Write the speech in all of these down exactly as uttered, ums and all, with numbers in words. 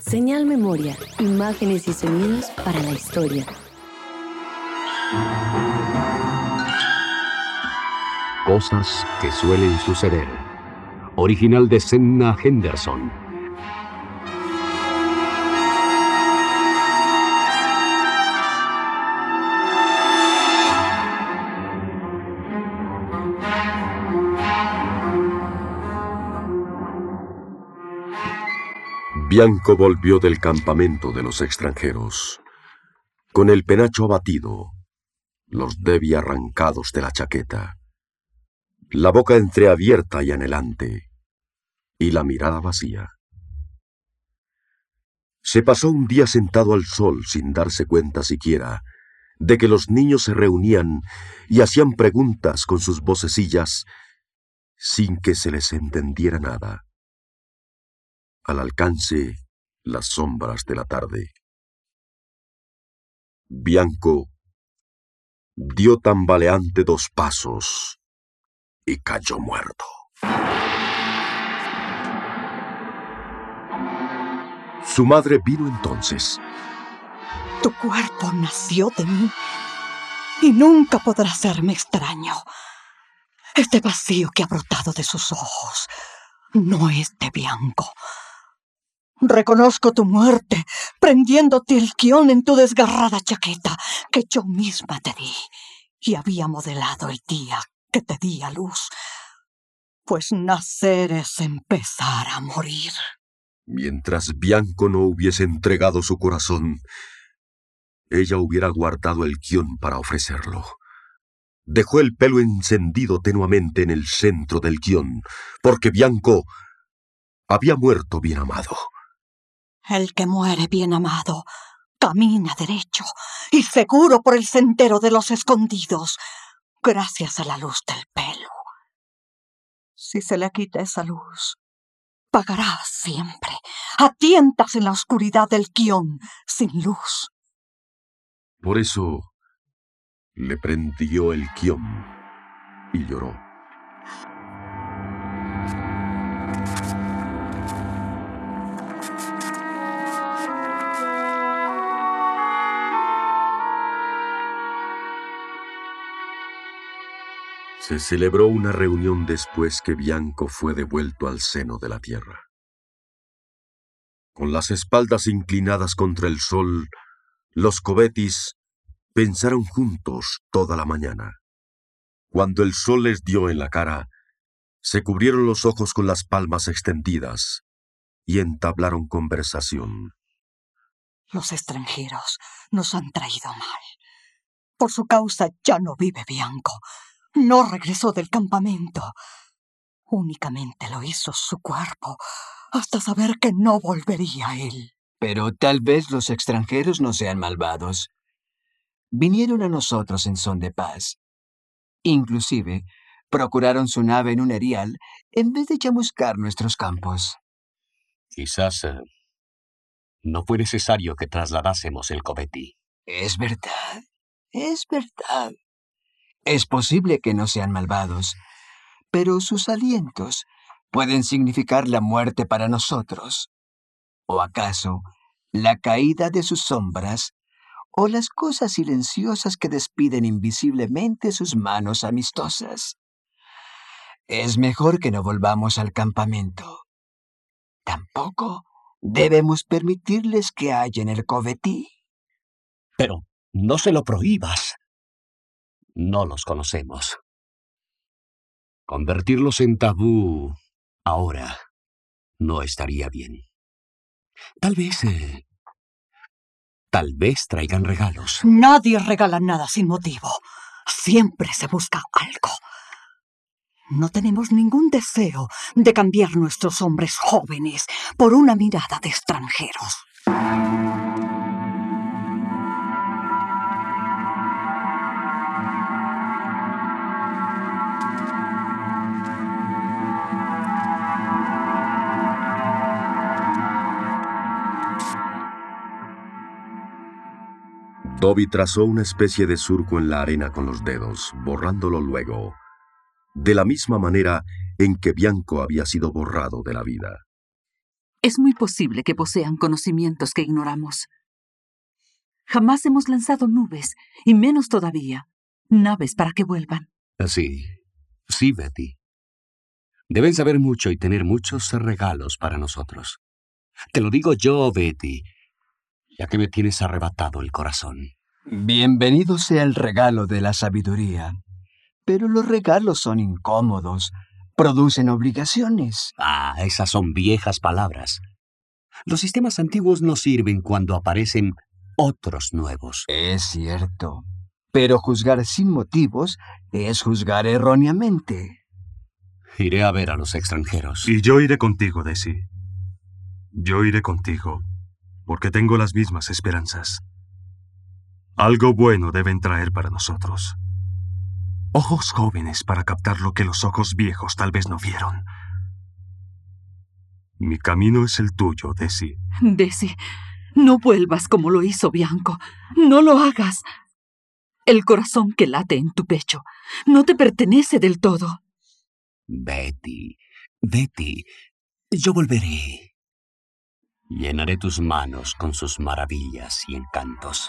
Señal Memoria, imágenes y sonidos para la historia. Cosas que suelen suceder. Original de Senna Henderson. Bianco volvió del campamento de los extranjeros, con el penacho abatido, los debi arrancados de la chaqueta, la boca entreabierta y anhelante, y la mirada vacía. Se pasó un día sentado al sol sin darse cuenta siquiera de que los niños se reunían y hacían preguntas con sus vocecillas sin que se les entendiera nada. Al alcance, las sombras de la tarde. Bianco dio tambaleante dos pasos y cayó muerto. Su madre vino entonces. Tu cuerpo nació de mí y nunca podrá serme extraño. Este vacío que ha brotado de sus ojos no es de Bianco. Reconozco tu muerte, prendiéndote el guión en tu desgarrada chaqueta que yo misma te di y había modelado el día que te di a luz. Pues nacer es empezar a morir. Mientras Bianco no hubiese entregado su corazón, ella hubiera guardado el guión para ofrecerlo. Dejó el pelo encendido tenuamente en el centro del guión, porque Bianco había muerto bien amado. El que muere bien amado camina derecho y seguro por el sendero de los escondidos, gracias a la luz del pelo. Si se le quita esa luz, pagará siempre, a tientas en la oscuridad del guión, sin luz. Por eso le prendió el guión y lloró. Se celebró una reunión después que Bianco fue devuelto al seno de la tierra. Con las espaldas inclinadas contra el sol, los cobetis pensaron juntos toda la mañana. Cuando el sol les dio en la cara, se cubrieron los ojos con las palmas extendidas y entablaron conversación. Los extranjeros nos han traído mal. Por su causa ya no vive Bianco. No regresó del campamento. Únicamente lo hizo su cuerpo, hasta saber que no volvería él. Pero tal vez los extranjeros no sean malvados. Vinieron a nosotros en son de paz. Inclusive, procuraron su nave en un erial en vez de chamuscar nuestros campos. Quizás eh, no fue necesario que trasladásemos el cobeti. Es verdad, es verdad. Es posible que no sean malvados, pero sus alientos pueden significar la muerte para nosotros. ¿O acaso la caída de sus sombras o las cosas silenciosas que despiden invisiblemente sus manos amistosas? Es mejor que no volvamos al campamento. Tampoco debemos permitirles que hallen el cobeti. Pero no se lo prohíbas. No los conocemos. Convertirlos en tabú ahora no estaría bien. Tal vez... Eh, tal vez traigan regalos. Nadie regala nada sin motivo. Siempre se busca algo. No tenemos ningún deseo de cambiar nuestros hombres jóvenes por una mirada de extranjeros. Toby trazó una especie de surco en la arena con los dedos, borrándolo luego, de la misma manera en que Bianco había sido borrado de la vida. Es muy posible que posean conocimientos que ignoramos. Jamás hemos lanzado nubes, y menos todavía, naves para que vuelvan. Sí, sí, Betty. Deben saber mucho y tener muchos regalos para nosotros. Te lo digo yo, Betty, ya que me tienes arrebatado el corazón. Bienvenido sea el regalo de la sabiduría. Pero los regalos son incómodos, producen obligaciones. Ah, esas son viejas palabras. Los sistemas antiguos no sirven cuando aparecen otros nuevos. Es cierto, pero juzgar sin motivos es juzgar erróneamente. Iré a ver a los extranjeros. Y yo iré contigo, Desi. Yo iré contigo, porque tengo las mismas esperanzas. Algo bueno deben traer para nosotros. Ojos jóvenes para captar lo que los ojos viejos tal vez no vieron. Mi camino es el tuyo, Desi. Desi, no vuelvas como lo hizo Bianco. No lo hagas. El corazón que late en tu pecho no te pertenece del todo. Betty, Betty, yo volveré. Llenaré tus manos con sus maravillas y encantos.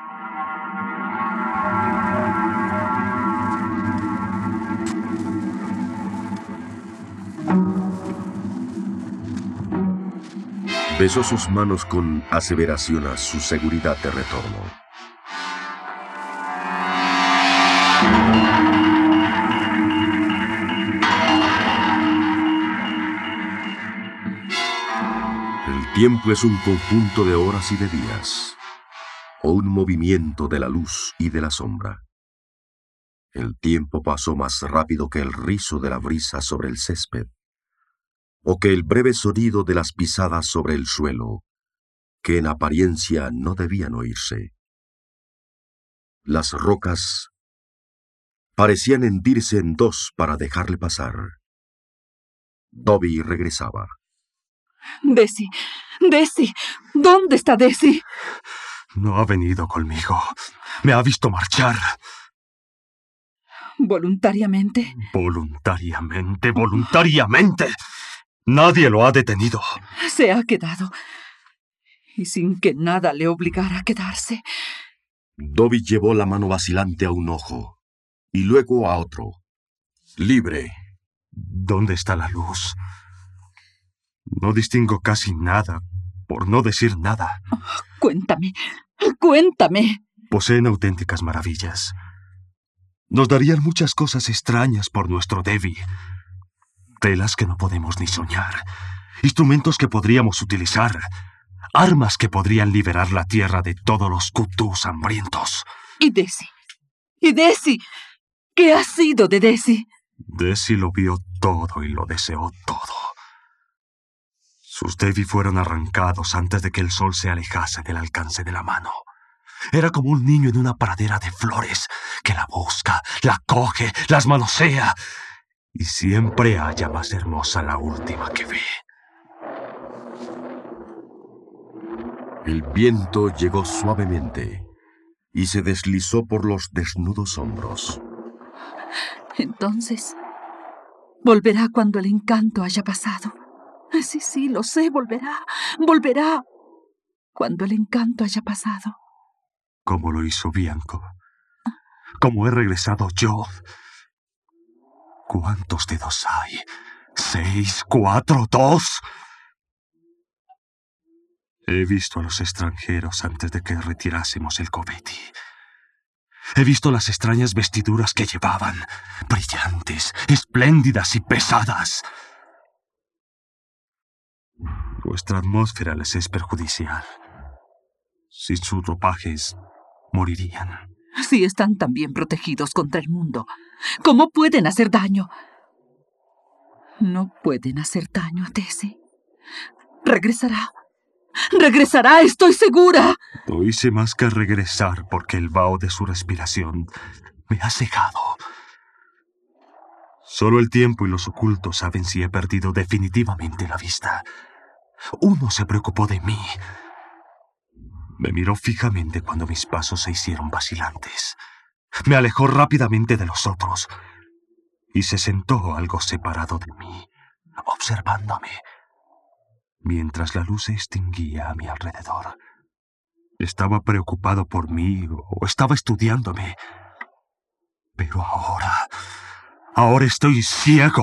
Besó sus manos con aseveración a su seguridad de retorno. El tiempo es un conjunto de horas y de días, o un movimiento de la luz y de la sombra. El tiempo pasó más rápido que el rizo de la brisa sobre el césped, o que el breve sonido de las pisadas sobre el suelo, que en apariencia no debían oírse. Las rocas parecían hendirse en dos para dejarle pasar. Dobby regresaba. Desi, Desi, ¿dónde está Desi? No ha venido conmigo. Me ha visto marchar. ¿Voluntariamente? Voluntariamente, voluntariamente. Nadie lo ha detenido. Se ha quedado. Y sin que nada le obligara a quedarse. Dobby llevó la mano vacilante a un ojo, y luego a otro. Libre. ¿Dónde está la luz? No distingo casi nada, por no decir nada. Oh, cuéntame, cuéntame. Poseen auténticas maravillas. Nos darían muchas cosas extrañas por nuestro Devi. Telas que no podemos ni soñar. Instrumentos que podríamos utilizar. Armas que podrían liberar la tierra de todos los kutus hambrientos. ¿Y Desi? ¿Y Desi? ¿Qué ha sido de Desi? Desi lo vio todo y lo deseó todo. Sus Devi fueron arrancados antes de que el sol se alejase del alcance de la mano. Era como un niño en una pradera de flores que la busca, la coge, las manosea y siempre halla más hermosa la última que ve. El viento llegó suavemente y se deslizó por los desnudos hombros. Entonces, volverá cuando el encanto haya pasado. Sí, sí, lo sé, volverá, volverá cuando el encanto haya pasado. Como lo hizo Bianco. Como he regresado yo. ¿Cuántos dedos hay? ¿Seis? ¿Cuatro? ¿Dos? He visto a los extranjeros antes de que retirásemos el Coveti. He visto las extrañas vestiduras que llevaban, brillantes, espléndidas y pesadas. Nuestra atmósfera les es perjudicial. Sin sus ropajes, morirían. Si están tan bien protegidos contra el mundo, ¿cómo pueden hacer daño? No pueden hacer daño a Desi. Regresará. ¡Regresará, estoy segura! No hice más que regresar porque el vaho de su respiración me ha cegado. Solo el tiempo y los ocultos saben si he perdido definitivamente la vista. Uno se preocupó de mí. Me miró fijamente cuando mis pasos se hicieron vacilantes. Me alejó rápidamente de los otros y se sentó algo separado de mí, observándome. mientras la luz se extinguía a mi alrededor. Estaba preocupado por mí o estaba estudiándome. Pero ahora, ahora estoy ciego.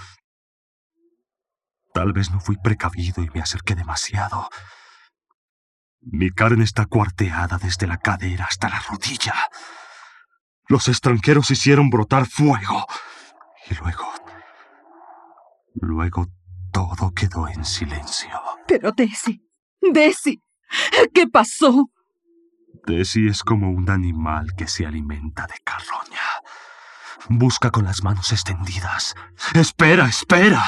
Tal vez no fui precavido y me acerqué demasiado. Mi carne está cuarteada desde la cadera hasta la rodilla. Los extranjeros hicieron brotar fuego. Y luego... Luego todo quedó en silencio. Pero Desi, Desi, ¿qué pasó? Desi es como un animal que se alimenta de carroña. Busca con las manos extendidas. ¡Espera, espera!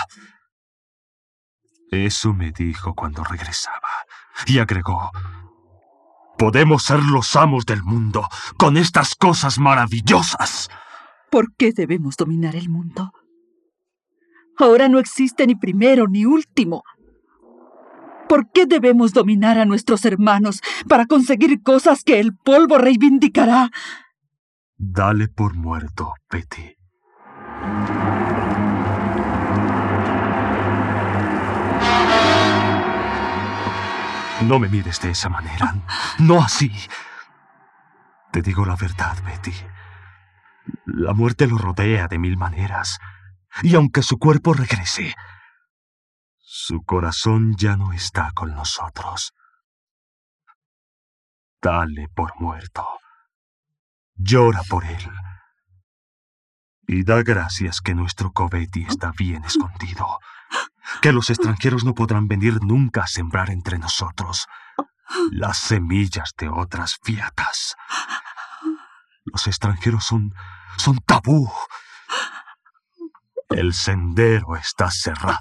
Eso me dijo cuando regresaba. Y agregó: podemos ser los amos del mundo con estas cosas maravillosas. ¿Por qué debemos dominar el mundo? Ahora no existe ni primero ni último. ¿Por qué debemos dominar a nuestros hermanos para conseguir cosas que el polvo reivindicará? Dale por muerto, Betty. No me mires de esa manera. No así. Te digo la verdad, Betty. La muerte lo rodea de mil maneras. Y aunque su cuerpo regrese, su corazón ya no está con nosotros. Dale por muerto. Llora por él. Y da gracias que nuestro Cobetti está bien escondido. Que los extranjeros no podrán venir nunca a sembrar entre nosotros las semillas de otras fiatas. Los extranjeros son, son tabú. El sendero está cerrado.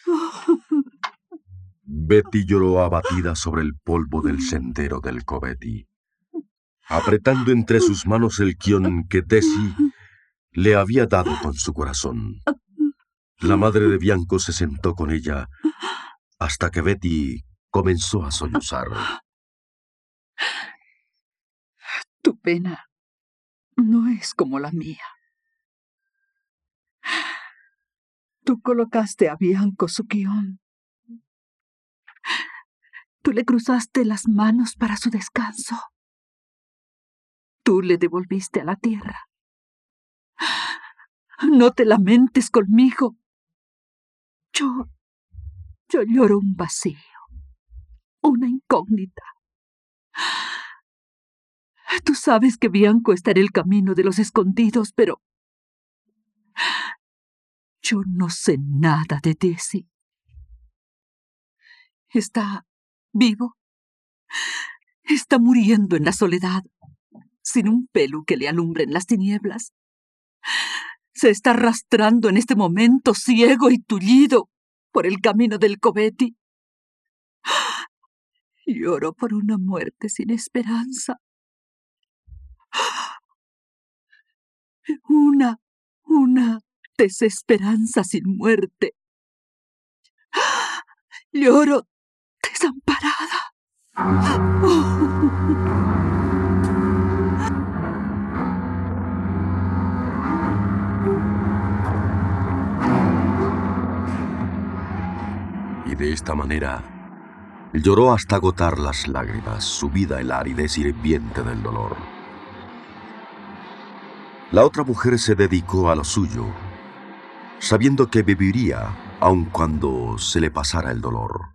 Betty lloró abatida sobre el polvo del sendero del Cobetti, apretando entre sus manos el guión que Desi le había dado con su corazón. La madre de Bianco se sentó con ella hasta que Betty comenzó a sollozar. Tu pena no es como la mía. Tú colocaste a Bianco su guión. Tú le cruzaste las manos para su descanso. Tú le devolviste a la tierra. No te lamentes conmigo. Yo, yo lloro un vacío, una incógnita. Tú sabes que Bianco está en el camino de los escondidos, pero yo no sé nada de Desi. Está vivo. Está muriendo en la soledad, sin un pelo que le alumbre en las tinieblas. Se está arrastrando en este momento ciego y tullido por el camino del Cobetti. Lloro por una muerte sin esperanza. Una, una desesperanza sin muerte. Lloro desamparada. Y de esta manera lloró hasta agotar las lágrimas, subida en la aridez hirviente del dolor. La otra mujer se dedicó a lo suyo, sabiendo que viviría aun cuando se le pasara el dolor.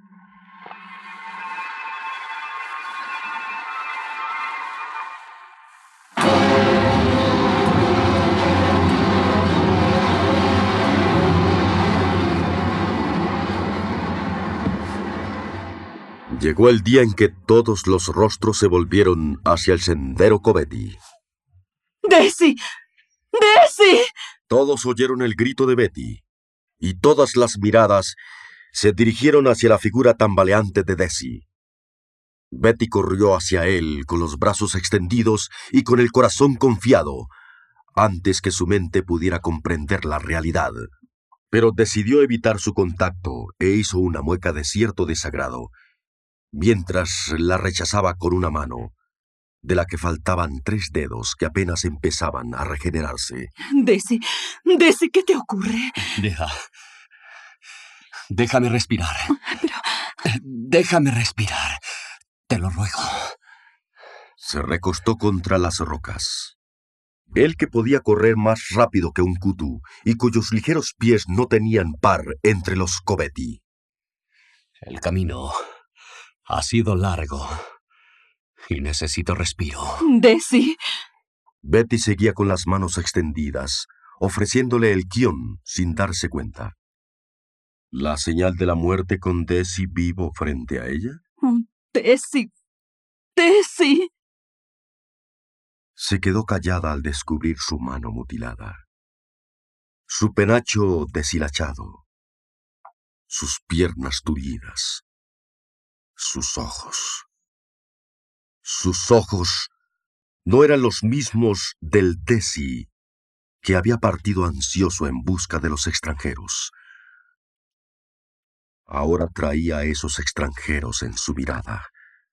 Llegó el día en que todos los rostros se volvieron hacia el sendero Cobetti. ¡Desi! ¡Desi! Todos oyeron el grito de Betty, y todas las miradas se dirigieron hacia la figura tambaleante de Desi. Betty corrió hacia él con los brazos extendidos y con el corazón confiado, antes que su mente pudiera comprender la realidad. Pero decidió evitar su contacto e hizo una mueca de cierto desagrado, mientras la rechazaba con una mano, de la que faltaban tres dedos que apenas empezaban a regenerarse. Desi, Desi, ¿qué te ocurre? Deja. Déjame respirar. Pero, Déjame respirar. Te lo ruego. Se recostó contra las rocas. Él que podía correr más rápido que un kutu y cuyos ligeros pies no tenían par entre los Cobetti. El camino ha sido largo y necesito respiro. Desi. Betty seguía con las manos extendidas, ofreciéndole el kion sin darse cuenta. ¿La señal de la muerte con Desi vivo frente a ella? Desi. Desi. Se quedó callada al descubrir su mano mutilada, su penacho deshilachado, sus piernas tullidas, sus ojos. Sus ojos no eran los mismos del Desi que había partido ansioso en busca de los extranjeros. Ahora traía a esos extranjeros en su mirada.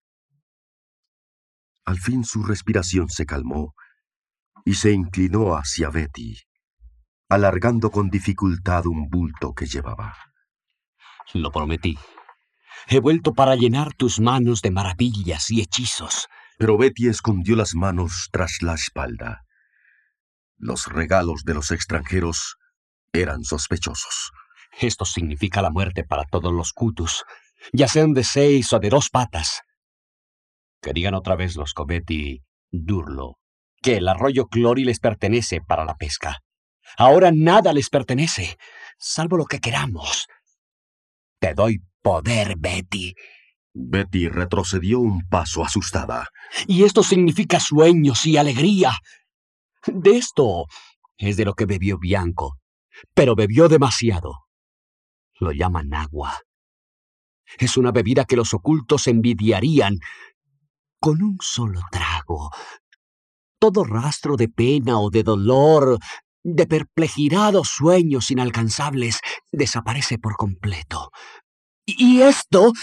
Al fin su respiración se calmó y se inclinó hacia Betty, alargando con dificultad un bulto que llevaba. Lo prometí. He vuelto para llenar tus manos de maravillas y hechizos. Pero Betty escondió las manos tras la espalda. Los regalos de los extranjeros eran sospechosos. Esto significa la muerte para todos los kutus, ya sean de seis o de dos patas. Que digan otra vez los Cobetti Durlo que el arroyo Clori les pertenece para la pesca. Ahora nada les pertenece, salvo lo que queramos. Te doy poder, Betty. Betty retrocedió un paso asustada. Y esto significa sueños y alegría. De esto es de lo que bebió Bianco, pero bebió demasiado. Lo llaman agua. Es una bebida que los ocultos envidiarían. Con un solo trago, todo rastro de pena o de dolor, de perplejidad o sueños inalcanzables, desaparece por completo. Y esto...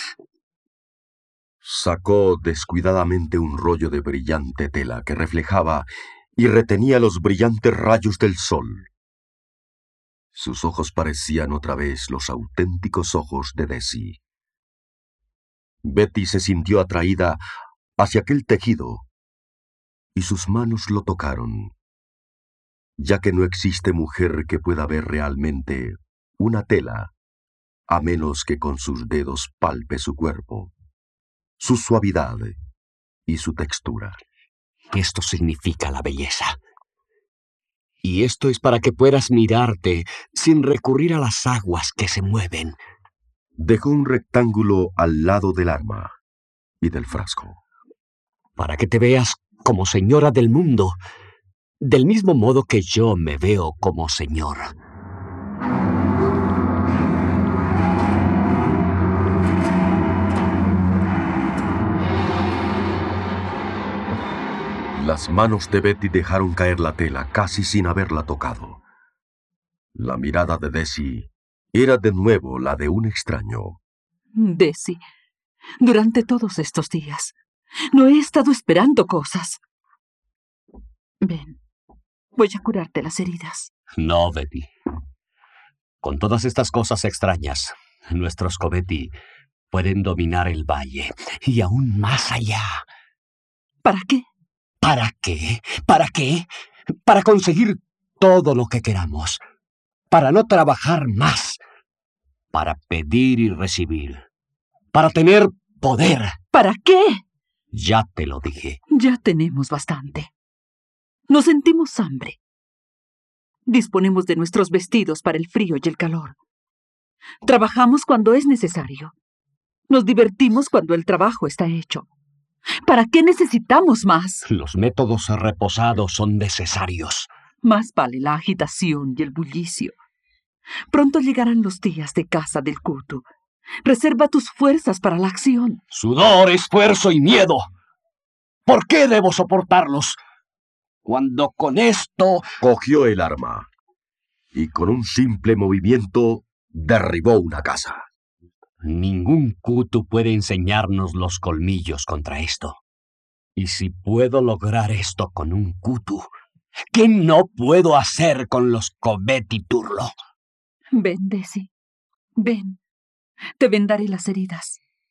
Sacó descuidadamente un rollo de brillante tela que reflejaba y retenía los brillantes rayos del sol. Sus ojos parecían otra vez los auténticos ojos de Desi. Betty se sintió atraída hacia aquel tejido, y sus manos lo tocaron, ya que no existe mujer que pueda ver realmente una tela, a menos que con sus dedos palpe su cuerpo, su suavidad y su textura. Esto significa la belleza. Y esto es para que puedas mirarte sin recurrir a las aguas que se mueven. Dejó un rectángulo al lado del arma y del frasco. Para que te veas como señora del mundo, del mismo modo que yo me veo como señor. Las manos de Betty dejaron caer la tela casi sin haberla tocado. La mirada de Desi era de nuevo la de un extraño. Desi, durante todos estos días no he estado esperando cosas. Ven, voy a curarte las heridas. No, Betty. Con todas estas cosas extrañas, nuestros Cobetti pueden dominar el valle y aún más allá. ¿Para qué? ¿Para qué? ¿Para qué? Para conseguir todo lo que queramos. Para no trabajar más. Para pedir y recibir. Para tener poder. ¿Para qué? Ya te lo dije. Ya tenemos bastante. Nos sentimos hambre. Disponemos de nuestros vestidos para el frío y el calor. Trabajamos cuando es necesario. Nos divertimos cuando el trabajo está hecho. ¿Para qué necesitamos más? Los métodos reposados son necesarios. Más vale la agitación y el bullicio. Pronto llegarán los días de caza del kutu. Reserva tus fuerzas para la acción. Sudor, esfuerzo y miedo. ¿Por qué debo soportarlos? Cuando con esto... Cogió el arma y con un simple movimiento derribó una casa. Ningún kutu puede enseñarnos los colmillos contra esto. Y si puedo lograr esto con un kutu, ¿qué no puedo hacer con los Cobetti Turlo? Ven, Desi. Ven. Te vendaré las heridas.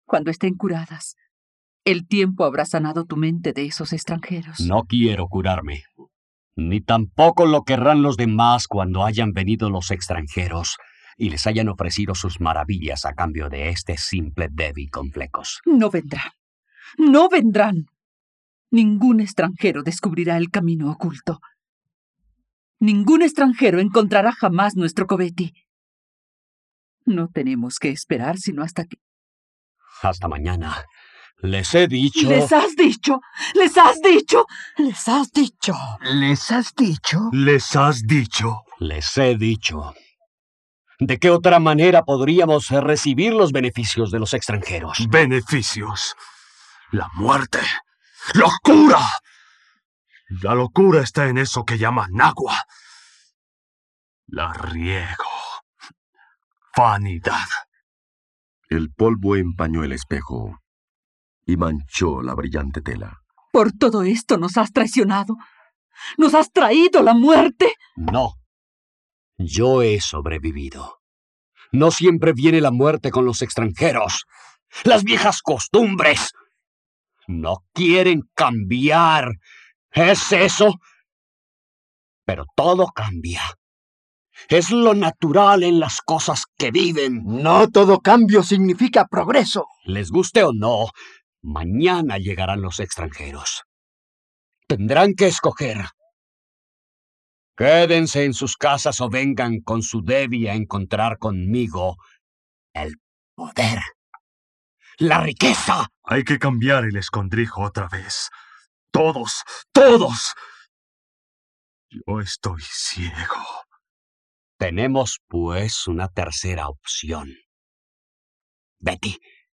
Cuando estén curadas, el tiempo habrá sanado tu mente de esos extranjeros. No quiero curarme. Ni tampoco lo querrán los demás cuando hayan venido los extranjeros y les hayan ofrecido sus maravillas a cambio de este simple Devi con flecos. No vendrán. No vendrán. Ningún extranjero descubrirá el camino oculto. Ningún extranjero encontrará jamás nuestro Cobetti. No tenemos que esperar sino hasta que... Hasta mañana. Les he dicho... ¡Les has dicho! ¡Les has dicho! Les has dicho. ¿Les has dicho? Les has dicho. Les he dicho. ¿De qué otra manera podríamos recibir los beneficios de los extranjeros? Beneficios. La muerte. ¡Locura! La locura está en eso que llaman agua. La riego. Vanidad. El polvo empañó el espejo y manchó la brillante tela. Por todo esto nos has traicionado. Nos has traído la muerte. No. Yo he sobrevivido. No siempre viene la muerte con los extranjeros. Las viejas costumbres. No quieren cambiar. ¿Es eso? Pero todo cambia. Es lo natural en las cosas que viven. No todo cambio significa progreso. Les guste o no, mañana llegarán los extranjeros. Tendrán que escoger. Quédense en sus casas o vengan con su Devi a encontrar conmigo el poder, la riqueza. Hay que cambiar el escondrijo otra vez. Todos, todos. Yo estoy ciego. Tenemos, pues, una tercera opción. Betty.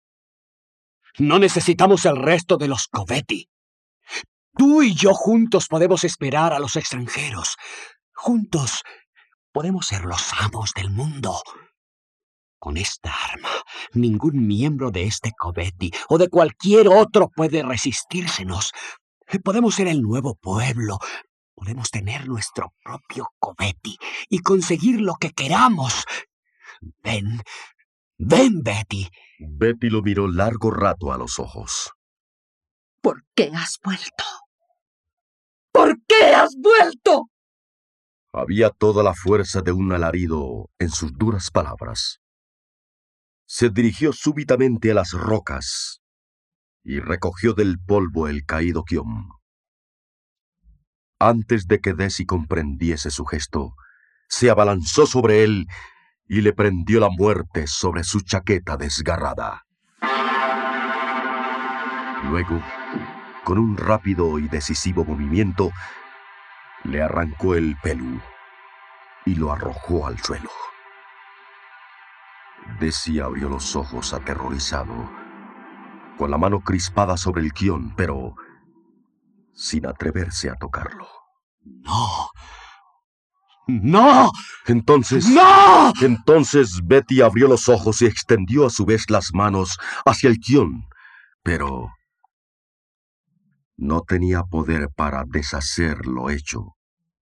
No necesitamos el resto de los Cobetti. Tú y yo juntos podemos esperar a los extranjeros. Juntos podemos ser los amos del mundo. Con esta arma, ningún miembro de este Cobetti o de cualquier otro puede resistírsenos. Podemos ser el nuevo pueblo. Podemos tener nuestro propio Cobetti y conseguir lo que queramos. Ven, ven, Betty. Betty lo miró largo rato a los ojos. ¿Por qué has vuelto? ¿Por qué has vuelto? Había toda la fuerza de un alarido en sus duras palabras. Se dirigió súbitamente a las rocas y recogió del polvo el caído Kiom. Antes de que Desi comprendiese su gesto, se abalanzó sobre él y le prendió la muerte sobre su chaqueta desgarrada. Luego, con un rápido y decisivo movimiento, le arrancó el pelú y lo arrojó al suelo. Desi abrió los ojos aterrorizado, con la mano crispada sobre el Kion, pero sin atreverse a tocarlo. ¡No! ¡No! Entonces... ¡No! Entonces Betty abrió los ojos y extendió a su vez las manos hacia el Kion, pero no tenía poder para deshacer lo hecho.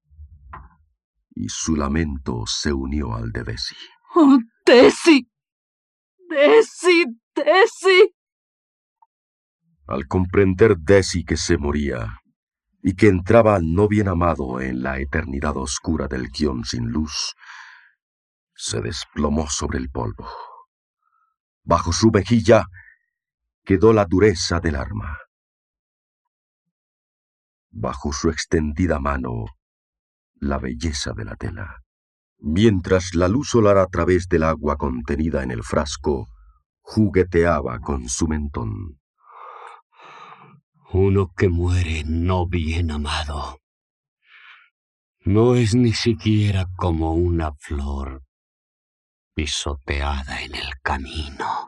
Y su lamento se unió al de Desi. ¡Oh, Desi! ¡Desi! ¡Desi! Al comprender Desi que se moría y que entraba no bien amado en la eternidad oscura del Kion sin luz, se desplomó sobre el polvo. Bajo su mejilla quedó la dureza del arma. Bajo su extendida mano, la belleza de la tela. Mientras la luz solar a través del agua contenida en el frasco jugueteaba con su mentón. Uno que muere no bien amado no es ni siquiera como una flor pisoteada en el camino.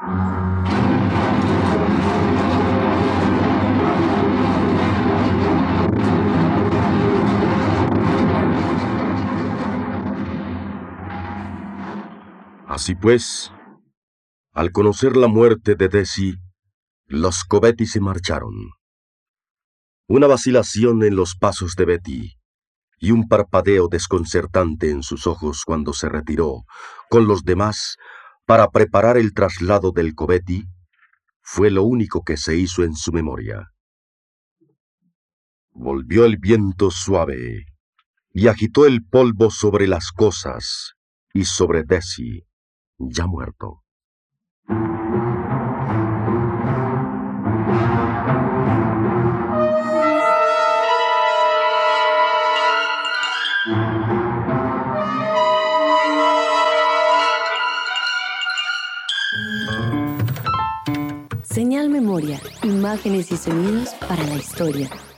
Así pues, al conocer la muerte de Desi, los Cobetti se marcharon. Una vacilación en los pasos de Betty y un parpadeo desconcertante en sus ojos cuando se retiró con los demás para preparar el traslado del Cobetti, fue lo único que se hizo en su memoria. Volvió el viento suave y agitó el polvo sobre las cosas y sobre Desi, ya muerto. Señal Memoria, imágenes y sonidos para la historia.